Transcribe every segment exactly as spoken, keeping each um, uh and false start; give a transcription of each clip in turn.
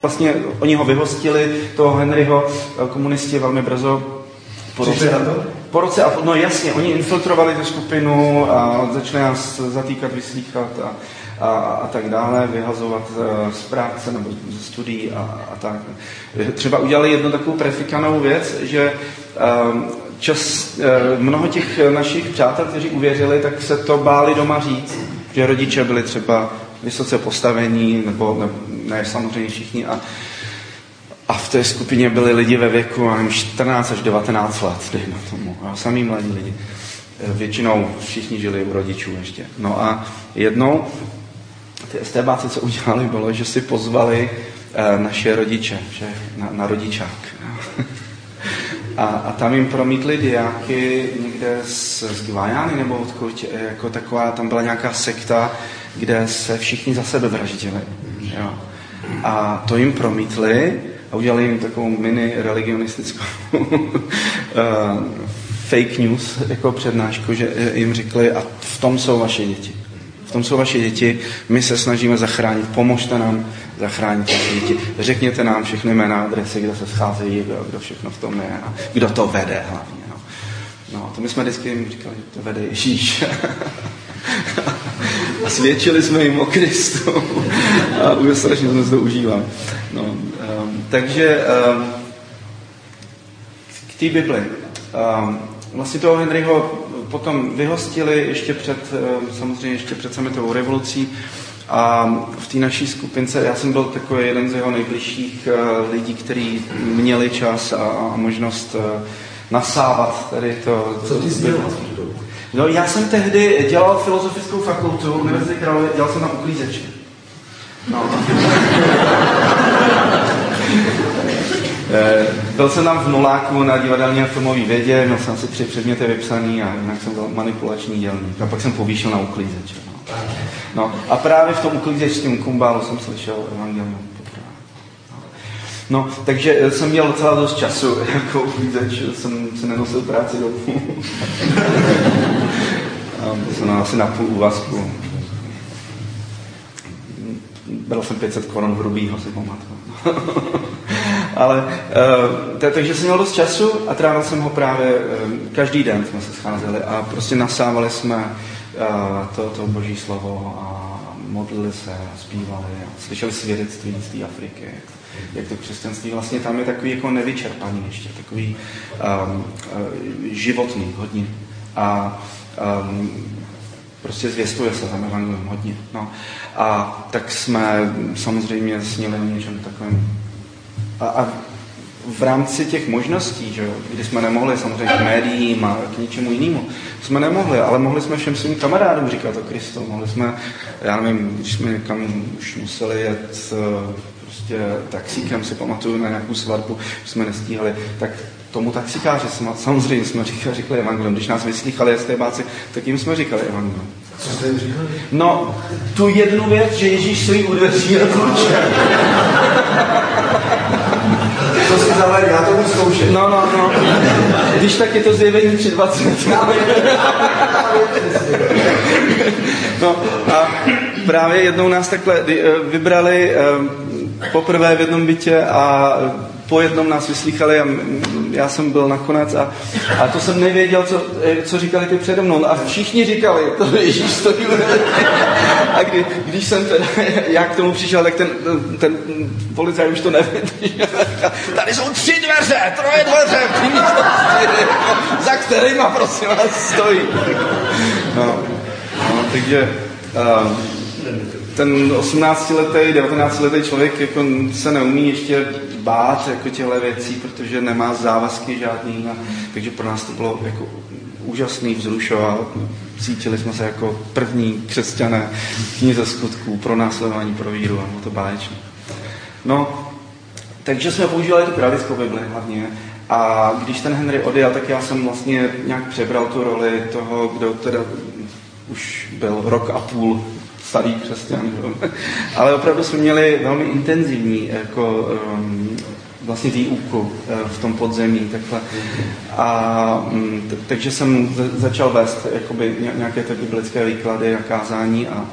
vlastně oni ho vyhostili, toho Henryho, komunisti velmi brzo. Po roce, po roce a no jasně, oni infiltrovali tu skupinu a začali nás zatýkat, vyslýchat a, a, a tak dále, vyhazovat z práce nebo ze studií a, a tak. Třeba udělali jednu takovou prefikanou věc, že um, čas, uh, mnoho těch našich přátel, kteří uvěřili, tak se to báli doma říct, že rodiče byli třeba vysoce postavení, nebo ne, ne samozřejmě všichni a A v té skupině byli lidi ve věku čtrnáct až devatenáct let, dejme tomu, a samý mladí lidi. Většinou všichni žili u rodičů ještě. No a jednou ty estébáci, co udělali, bylo, že si pozvali naše rodiče, že, na, na rodičák. A, a tam jim promítli diáky někde z, z Guajány nebo odkud, jako taková, tam byla nějaká sekta, kde se všichni za sebe vraždili. Jo. A to jim promítli, a udělali jim takovou mini religionistickou uh, fake news jako přednášku, že jim řekli, a v tom jsou vaše děti. V tom jsou vaše děti, my se snažíme zachránit, pomožte nám zachránit vaše děti. Řekněte nám všechny jména, adresy, kde se scházejí, kdo, kdo všechno v tom je a kdo to vede hlavně. No, no to my jsme vždycky jim říkali, že to vede Ježíš. A svědčili jsme jim o Kristu. A už strašně jsme se to užívali. No, um, takže um, k té Bibli. Um, vlastně toho Henryho potom vyhostili ještě před, um, samozřejmě ještě před sametovou revolucí. A v té naší skupince, já jsem byl takový jeden z jeho nejbližších uh, lidí, kteří měli čas a, a možnost uh, nasávat tady to. Co ty jsi dělal? No, já jsem tehdy dělal filozofickou fakultu Univerzity Karlovy, dělal jsem na uklízeči. No. Byl jsem tam v nuláku na divadelní a filmové vědě, měl jsem si tři předměty vypsaný a jinak jsem byl manipulační dělník. A pak jsem povýšil na uklízeče. No. No, a právě v tom uklízečském kumbálu jsem slyšel evangelium poprvé. No, takže jsem měl docela dost času jako uklízeč, jsem se nenosil práci domů. Byl jsem asi na půl úvazku. Byl jsem pět set korun hrubýho, si pamatuju. Ale, uh, takže jsem měl dost času a trávil jsem ho právě, uh, každý den jsme se scházeli a prostě nasávali jsme uh, to, to boží slovo a modlili se, zpívali a slyšeli svědectví z té Afriky, jak, jak to křesťanství vlastně tam je takový jako nevyčerpaný ještě, takový um, uh, životný hodně a um, prostě zvěstuje se tam evangelium hodně. No. A tak jsme samozřejmě sněli o něčem takovém. A, a v rámci těch možností, že, kdy jsme nemohli samozřejmě k médiím a k ničemu jinému, jsme nemohli, ale mohli jsme všem svým kamarádům říkat o Kristu. Mohli jsme, já nevím, když jsme někam už museli jet prostě taxíkem, si pamatuju na nějakou svatbu, že jsme nestíhali, tak tomu taxikáři jsme, samozřejmě jsme říkali, říkali evangelium. Když nás vyslýchali estébáci, tak jim jsme říkali evangelium. Co jste jim říkali? No, tu jednu věc, že Ježíš stojí u dveří a tluče. To si zavali, já to budu zkoušet. No, no, no. Když tak je to zjevení tři dvacet. No a právě jednou nás takhle vybrali poprvé v jednom bytě a po jednom nás vyslýchali a já jsem byl nakonec a, a to jsem nevěděl, co, co říkali ty přede mnou. A všichni říkali, to Ježíš stojí. A kdy, když jsem teda, já k tomu přišel, tak ten, ten policaj už to nevydržel. Tady jsou tři dveře, troje dveře, za kterýma prosím vás stojí. No, no takže uh, ten osmnáctiletý, devatenáctiletý člověk jako se neumí ještě bát jako těchto věcí, protože nemá závazky žádný. A, takže pro nás to bylo jako úžasný vzrušovat. Cítili jsme se jako první křesťané v knize Skutků pro následování pro víru a bylo to báječné. No, takže jsme používali tu kralickou Bibli hlavně. A když ten Henry odjel, tak já jsem vlastně nějak přebral tu roli toho, kdo teda už byl rok a půl starý křesťan. Ale opravdu jsme měli velmi intenzivní jako, um, vlastně výuku uh, v tom podzemí. Takhle. A um, t- takže jsem z- začal vést jakoby, nějaké ty biblické výklady a kázání a,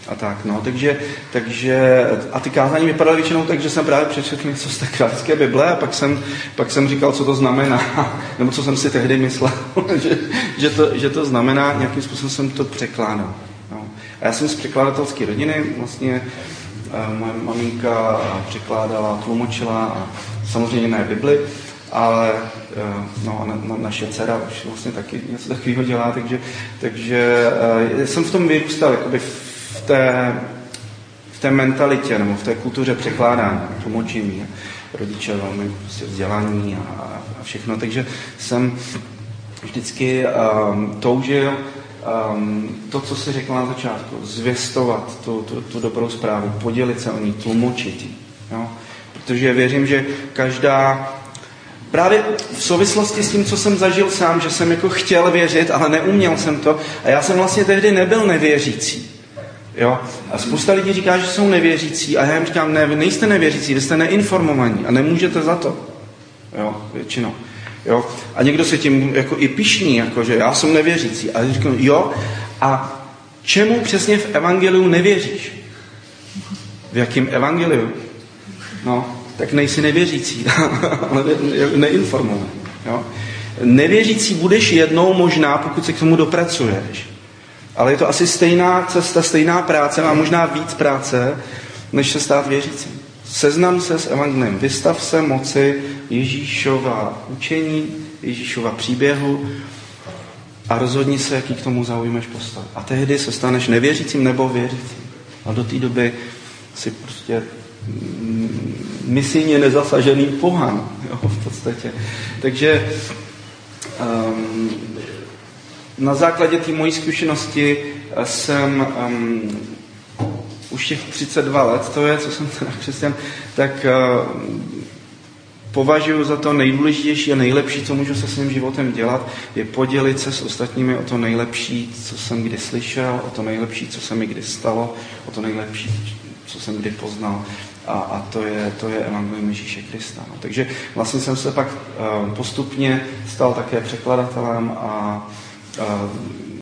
a tak, no, takže, takže a ty kázání vypadaly většinou tak, že jsem právě přečetl něco z té královské Bible a pak jsem, pak jsem říkal, co to znamená, nebo co jsem si tehdy myslel, že, že, to, že to znamená, nějakým způsobem jsem to překládal. No. A já jsem z překladatelské rodiny, vlastně moje maminka překládala, tlumočila a samozřejmě ne Bibli, ale no, na, na, naše dcera už vlastně taky něco takového dělá, takže, takže jsem v tom vyrůstal, jakoby v té, v té mentalitě nebo v té kultuře překládání, tlumočení, rodiče velmi prostě vzdělání a, a všechno, takže jsem vždycky um, toužil um, to, co jsi řekl na začátku, zvěstovat tu, tu, tu dobrou zprávu, podělit se o ní, tlumočit ji, jo? Protože věřím, že každá právě v souvislosti s tím, co jsem zažil sám, že jsem jako chtěl věřit, ale neuměl jsem to. A já jsem vlastně tehdy nebyl nevěřící. Jo? A spousta lidí říká, že jsou nevěřící. A já jim říkám, ne, vy nejste nevěřící, vy jste neinformovaní a nemůžete za to. Jo, většinou. Jo? A někdo se tím jako i pyšní, jako, že já jsem nevěřící. A já říkám, jo, a čemu přesně v evangeliu nevěříš? V jakém evangeliu? No, tak nejsi nevěřící, ale neinformovaný. Jo? Nevěřící budeš jednou možná, pokud se k tomu dopracuješ. Ale je to asi stejná cesta, stejná práce, má možná víc práce, než se stát věřícím. Seznam se s evangeliem, vystav se moci Ježíšova učení, Ježíšova příběhu a rozhodni se, jaký k tomu zaujmeš postav. A tehdy se staneš nevěřícím nebo věřícím. A do té doby si prostě misijně nezasažený pohan, jo, v podstatě. Takže um, na základě té mojí zkušenosti jsem um, už těch třicet dva let, to je, co jsem teda křesťan, tak uh, považuji za to nejdůležitější a nejlepší, co můžu se svým životem dělat, je podělit se s ostatními o to nejlepší, co jsem kdy slyšel, o to nejlepší, co se mi kdy stalo, o to nejlepší, co jsem kdy poznal. A, a to je, to je evangelium Ježíše Krista. No. Takže vlastně jsem se pak uh, postupně stal také překladatelem a uh,